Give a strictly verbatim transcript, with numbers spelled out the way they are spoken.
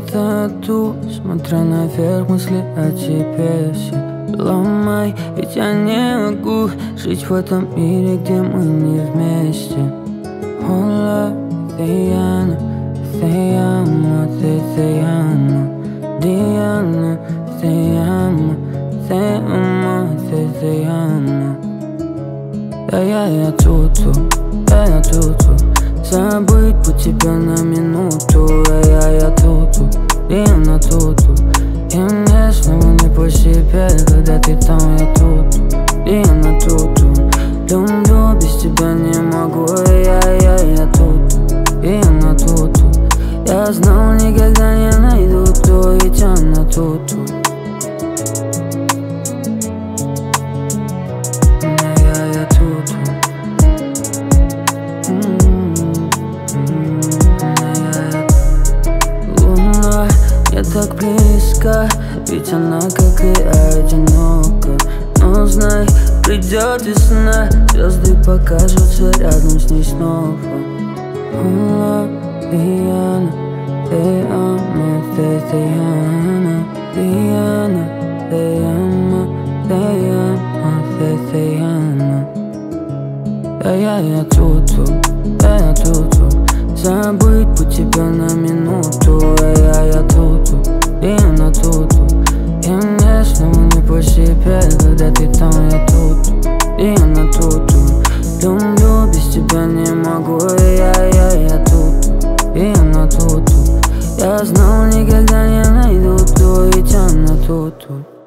пустоту, смотря наверх, мысли о тебе все ломай. Ведь я не могу жить в этом мире, где мы не вместе. Hola, Diana, te amo, te, te amo. Diana, te amo, te amo, te, te amo. Да я, я тут, да я тут. Забыть бы тебя на минуту, а я, я тут, именно тут. И мне снова не по себе, когда ты там, я тут, именно тут. Люблю, без тебя не могу, я, я, я тут, именно тут. Я знал, никогда не найду то, ведь она тут. Я, я тут. Луна не так близко, ведь она, как и одинока. Но знай, придет весна, звезды покажутся рядом с ней снова. Hola, Diana, te amo, te, te amo. Diana, te amo, te amo, te, te amo. Да я, я тут, да я тут. Забыть бы тебя на минуту, а я, я тут, именно тут. И мне снова не по себе, когда ты там, я тут, именно тут. Люблю, без тебя не могу, я, я, я тут, именно тут. Я знал, никогда не найду то, ведь она тут.